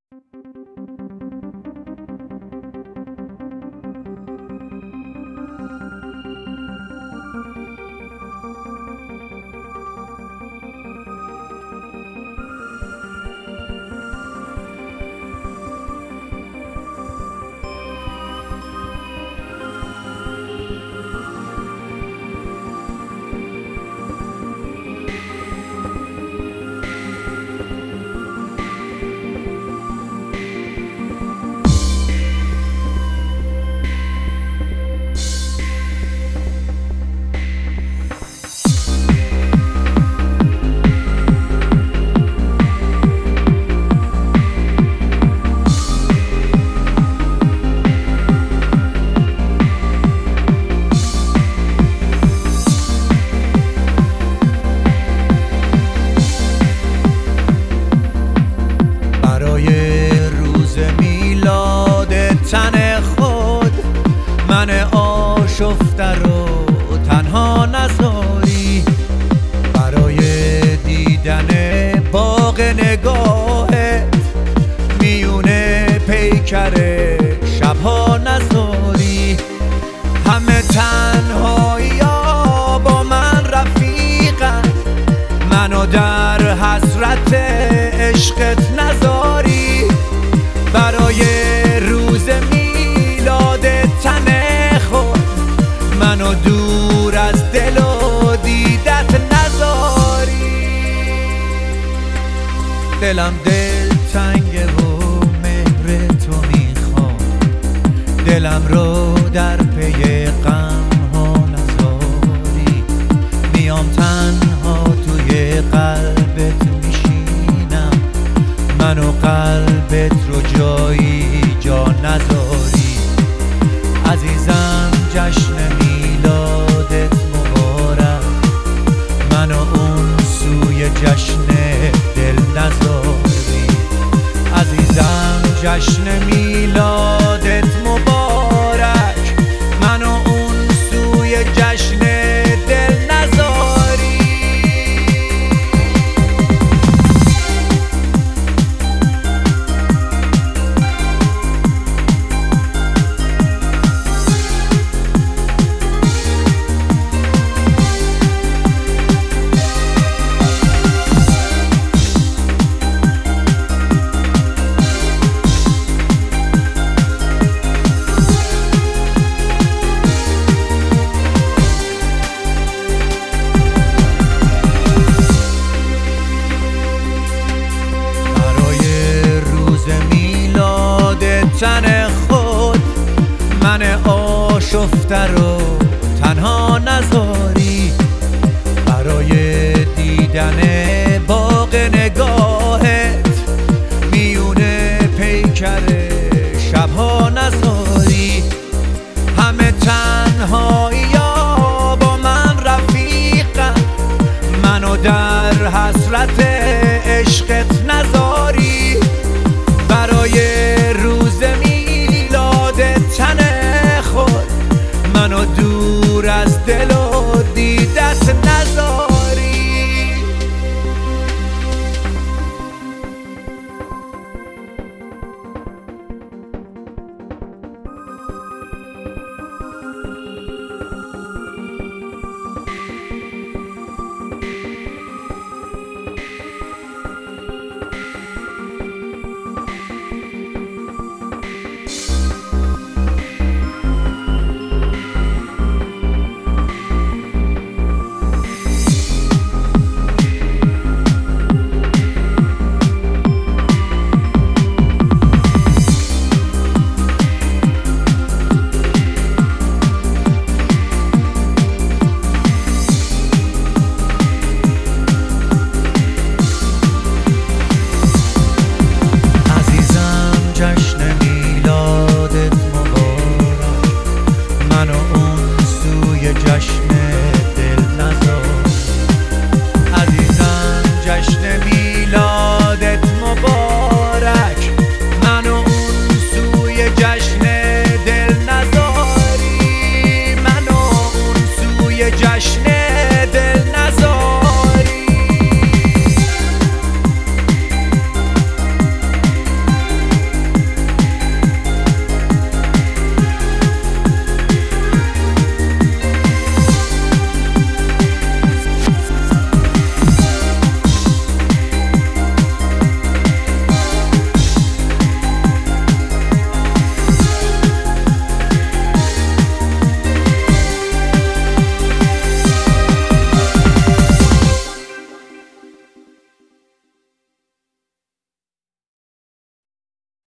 تن خود من آشفته رو تنها نذاری، برای دیدن باغ نگاهت میونه پیکر شبها نذاری. همه تنهایی ها با من رفیقن، منو در حسرت عشقت نذاری. برای روز میلاد تن خود منو دور از دل و دیدت نذاری. دلم دل تنگه و مهر تو میخوام، دلم رو در پی غم ها نذاری. میام تنها توی قلبت میشینم، منو قلبت رو جایی جا نذاری. عزیزم جشن میلادت مبارک، منو اون سوی جشن دل نذاری. عزیزم جشن میلادت مبارک، منو اون سوی جشن دل نذاری. تن خود من آشفته رو تنها نذاری، برای دیدن باغ نگاهت میونه پیکر